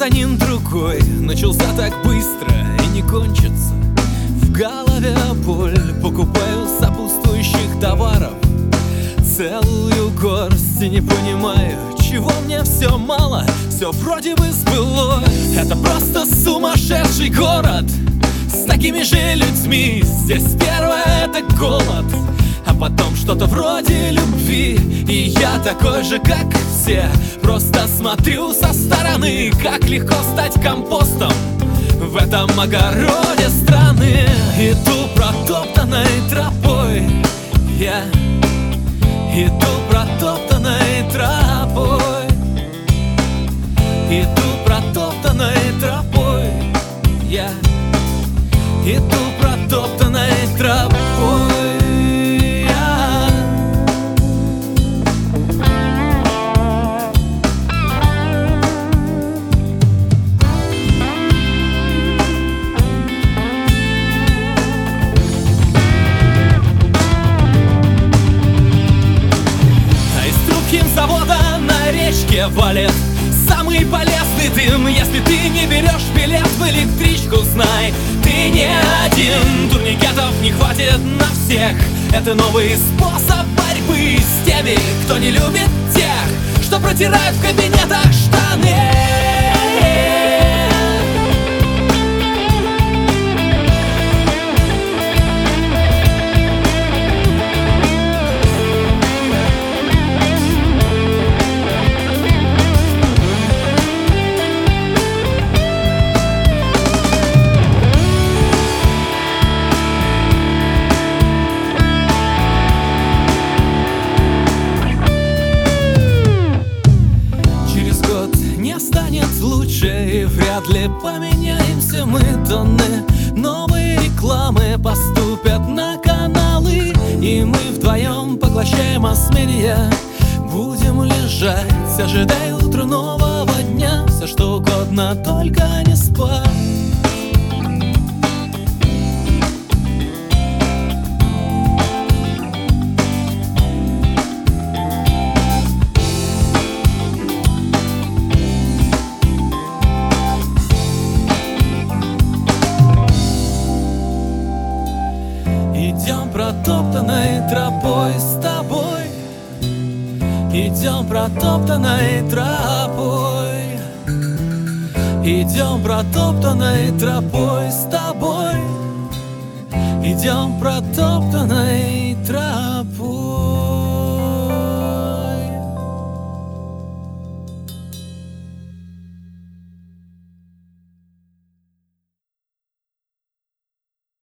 за ним другой начался так быстро и не кончится. В голове боль, покупаю сопутствующих товаров целую горсть и не понимаю, чего мне все мало, все вроде бы сбылось. Это просто сумасшедший город с такими же людьми. Здесь первое — это голод, а потом что-то вроде любви. И я такой же, как все, просто смотрю со стороны, как легко стать компостом в этом огороде страны. Иду протоптанной тропой, я иду протоптанной тропой, иду протоптанной тропой, я иду протоптанной тропой. Завода на речке валит самый полезный дым. Если ты не берешь билет в электричку, знай, ты не один. Турникетов не хватит на всех. Это новый способ борьбы с теми, кто не любит тех, что протирают в кабинетах штаны. И вряд ли поменяемся мы, тонны новые рекламы поступят на каналы, и мы вдвоем поглощаем осмелия. Будем лежать, ожидая утра нового дня. Все что угодно, только не спать. Идем протоптанной тропой с тобой, идем протоптанной тропой, идем протоптанной тропой с тобой, идем протоптанной тропой.